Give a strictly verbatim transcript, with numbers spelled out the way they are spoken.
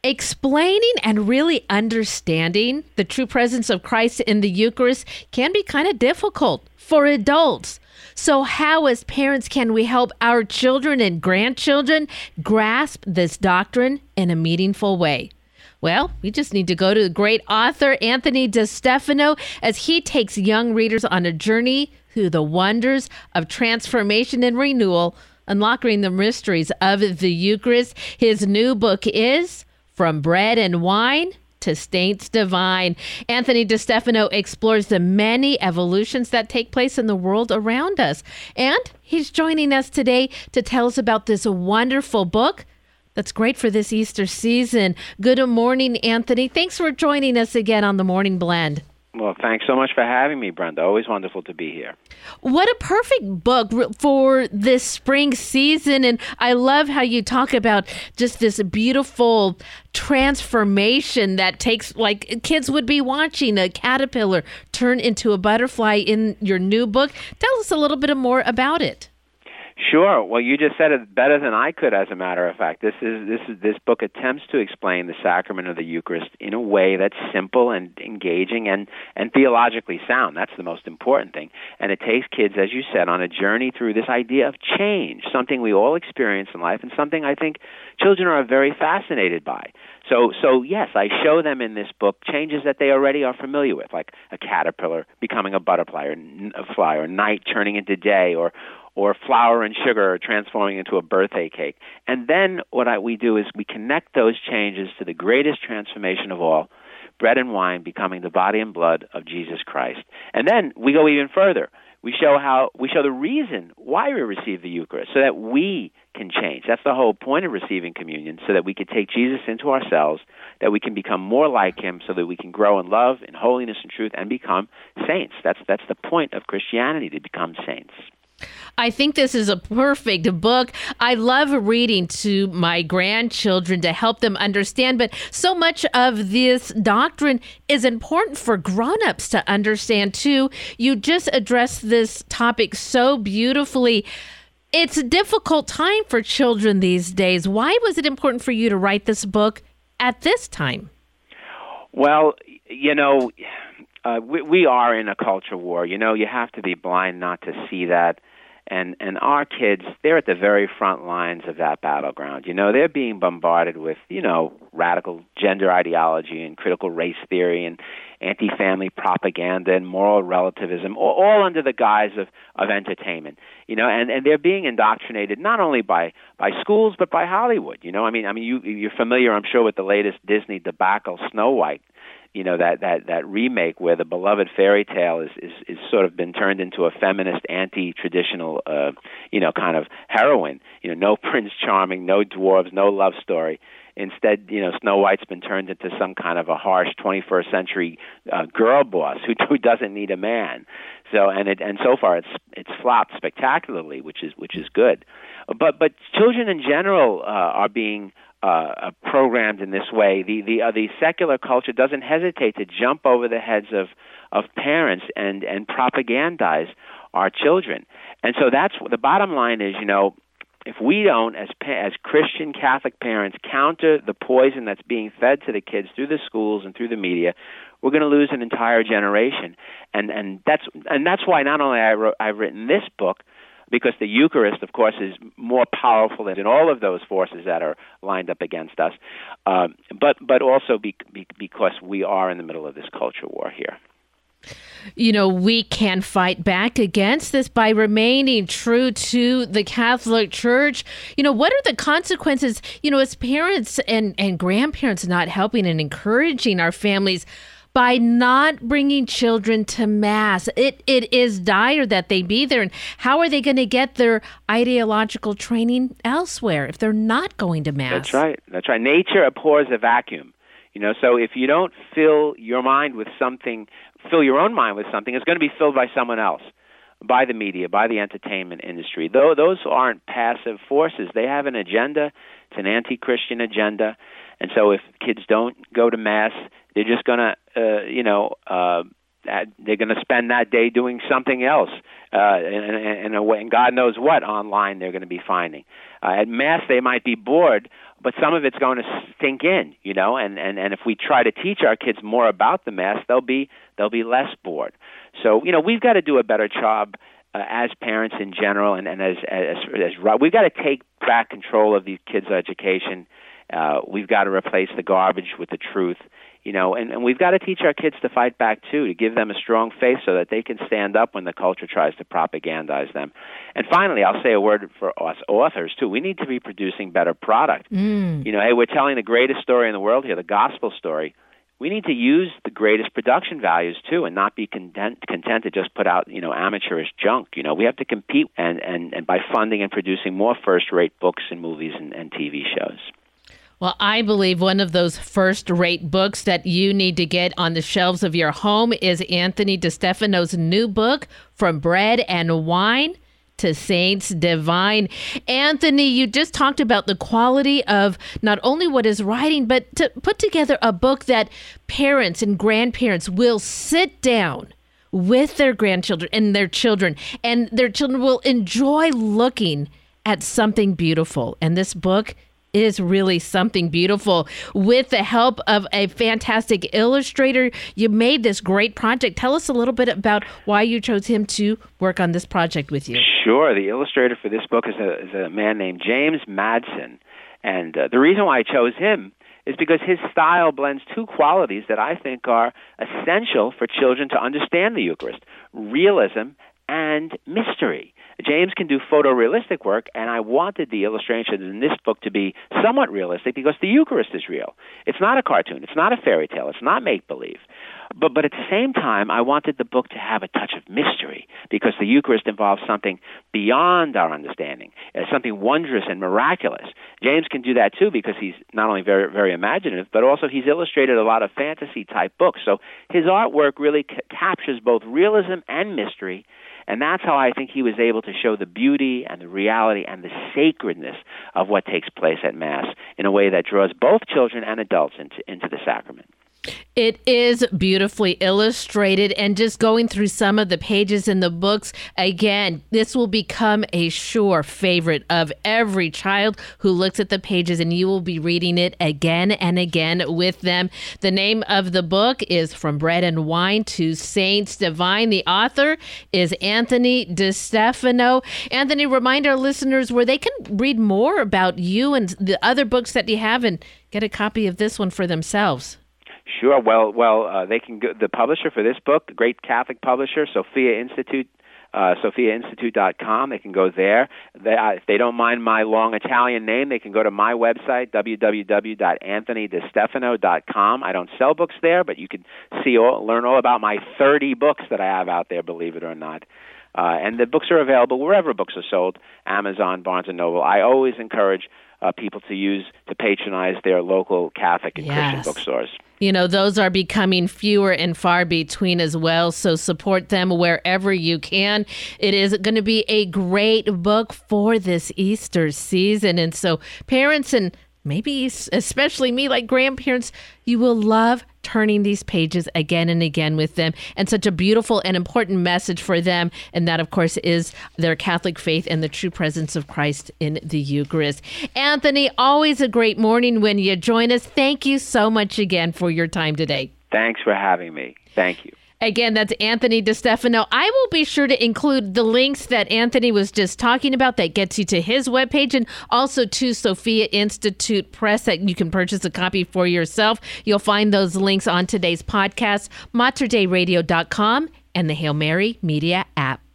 Explaining and really understanding the true presence of Christ in the Eucharist can be kind of difficult for adults. So how, as parents, can we help our children and grandchildren grasp this doctrine in a meaningful way? Well, we just need to go to the great author Anthony DeStefano as he takes young readers on a journey through the wonders of transformation and renewal, unlocking the mysteries of the Eucharist. His new book is From Bread and Wine to Saints Divine. Anthony DeStefano explores the many evolutions that take place in the world around us. And he's joining us today to tell us about this wonderful book that's great for this Easter season. Good morning, Anthony. Thanks for joining us again on the Morning Blend. Well, thanks so much for having me, Brenda. Always wonderful to be here. What a perfect book for this spring season. And I love how you talk about just this beautiful transformation that takes, like kids would be watching a caterpillar turn into a butterfly in your new book. Tell us a little bit more about it. Sure. Well, you just said it better than I could, as a matter of fact. This is this is this book attempts to explain the sacrament of the Eucharist in a way that's simple and engaging and, and theologically sound. That's the most important thing. And it takes kids, as you said, on a journey through this idea of change, something we all experience in life and something I think children are very fascinated by. So, so yes, I show them in this book changes that they already are familiar with, like a caterpillar becoming a butterfly or a fly, or night turning into day, or or flour and sugar transforming into a birthday cake. And then what I, we do is we connect those changes to the greatest transformation of all, bread and wine becoming the body and blood of Jesus Christ. And then we go even further. We show how we show the reason why we receive the Eucharist, so that we can change. That's the whole point of receiving communion, so that we can take Jesus into ourselves, that we can become more like him, so that we can grow in love, in holiness and truth, and become saints. That's that's the point of Christianity, to become saints. I think this is a perfect book. I love reading to my grandchildren to help them understand, but so much of this doctrine is important for grown-ups to understand too. You just addressed this topic so beautifully. It's a difficult time for children these days. Why was it important for you to write this book at this time? Well, you know, uh, we, we are in a culture war. You know, you have to be blind not to see that. And and our kids, they're at the very front lines of that battleground. You know, they're being bombarded with, you know, radical gender ideology and critical race theory and anti-family propaganda and moral relativism, all, all under the guise of, of entertainment. You know, and, and they're being indoctrinated not only by, by schools but by Hollywood. You know, I mean, I mean, you you're familiar, I'm sure, with the latest Disney debacle, Snow White. You know, that, that, that remake where the beloved fairy tale is, is, is sort of been turned into a feminist, anti-traditional, uh, you know, kind of heroine. You know, no Prince Charming, no dwarves, no love story. Instead, you know, Snow White's been turned into some kind of a harsh twenty-first century uh, girl boss who, who doesn't need a man. So, and it, and so far it's it's flopped spectacularly, which is which is good. But but children in general uh, are being Uh, programmed in this way. The the uh, the secular culture doesn't hesitate to jump over the heads of, of parents and, and propagandize our children. And so that's the bottom line is, you know, if we don't, as as Christian Catholic parents, counter the poison that's being fed to the kids through the schools and through the media, we're going to lose an entire generation. And and that's and that's why not only I wrote, I've written this book, because the Eucharist, of course, is more powerful than all of those forces that are lined up against us, um, but but also be, be, because we are in the middle of this culture war here. You know, we can fight back against this by remaining true to the Catholic Church. You know, what are the consequences, you know, as parents and, and grandparents not helping and encouraging our families by not bringing children to Mass? It It is dire that they be there. And how are they going to get their ideological training elsewhere if they're not going to Mass? That's right. That's right. Nature abhors a vacuum. You know, so if you don't fill your mind with something, fill your own mind with something, it's going to be filled by someone else, by the media, by the entertainment industry. Though those aren't passive forces. They have an agenda. It's an anti-Christian agenda. And so if kids don't go to Mass, they're just going to, uh, you know, uh, they're going to spend that day doing something else, uh, and, and, and God knows what online they're going to be finding. Uh, at Mass, they might be bored, but some of it's going to sink in, you know, and, and, and if we try to teach our kids more about the Mass, they'll be they'll be less bored. So, you know, we've got to do a better job uh, as parents in general, and, and as, as, as, as we've got to take back control of these kids' education. Uh, we've got to replace the garbage with the truth, you know, and, and we've got to teach our kids to fight back, too, to give them a strong faith so that they can stand up when the culture tries to propagandize them. And finally, I'll say a word for us authors, too. We need to be producing better product. Mm. You know, hey, we're telling the greatest story in the world here, the gospel story. We need to use the greatest production values, too, and not be content, content to just put out, you know, amateurish junk. You know, we have to compete and, and, and by funding and producing more first-rate books and movies and, and T V shows. Well, I believe one of those first-rate books that you need to get on the shelves of your home is Anthony DeStefano's new book, From Bread and Wine to Saints Divine. Anthony, you just talked about the quality of not only what is writing, but to put together a book that parents and grandparents will sit down with their grandchildren and their children, and their children will enjoy looking at something beautiful. And this book is really something beautiful. With the help of a fantastic illustrator, you made this great project. Tell us a little bit about why you chose him to work on this project with you. Sure. The illustrator for this book is a, is a man named James Madsen. And uh, the reason why I chose him is because his style blends two qualities that I think are essential for children to understand the Eucharist: realism and mystery. James can do photorealistic work, and I wanted the illustrations in this book to be somewhat realistic because the Eucharist is real. It's not a cartoon. It's not a fairy tale. It's not make-believe. But but at the same time, I wanted the book to have a touch of mystery because the Eucharist involves something beyond our understanding, uh, something wondrous and miraculous. James can do that, too, because he's not only very, very imaginative, but also he's illustrated a lot of fantasy-type books. So his artwork really ca- captures both realism and mystery. And that's how I think he was able to show the beauty and the reality and the sacredness of what takes place at Mass in a way that draws both children and adults into, into the sacrament. It is beautifully illustrated, and just going through some of the pages in the books, again, this will become a sure favorite of every child who looks at the pages, and you will be reading it again and again with them. The name of the book is From Bread and Wine to Saints Divine. The author is Anthony DeStefano. Anthony, remind our listeners where they can read more about you and the other books that you have and get a copy of this one for themselves. Sure. Well, well, uh, they can go. The publisher for this book, the great Catholic publisher, Sophia Institute, uh, sophia institute dot com. They can go there. They, uh, if they don't mind my long Italian name, they can go to my website, w w w dot anthony destefano dot com. I don't sell books there, but you can see all, learn all about my thirty books that I have out there. Believe it or not. Uh, and the books are available wherever books are sold: Amazon, Barnes and Noble. I always encourage uh, people to use to patronize their local Catholic and yes. Christian bookstores. You know, those are becoming fewer and far between as well, so support them wherever you can. It is going to be a great book for this Easter season, and so parents and maybe especially me, like grandparents, you will love turning these pages again and again with them, and such a beautiful and important message for them. And that, of course, is their Catholic faith and the true presence of Christ in the Eucharist. Anthony, always a great morning when you join us. Thank you so much again for your time today. Thanks for having me. Thank you. Again, that's Anthony DeStefano. I will be sure to include the links that Anthony was just talking about that gets you to his webpage, and also to Sophia Institute Press that you can purchase a copy for yourself. You'll find those links on today's podcast, mater dei radio dot com, and the Hail Mary Media app.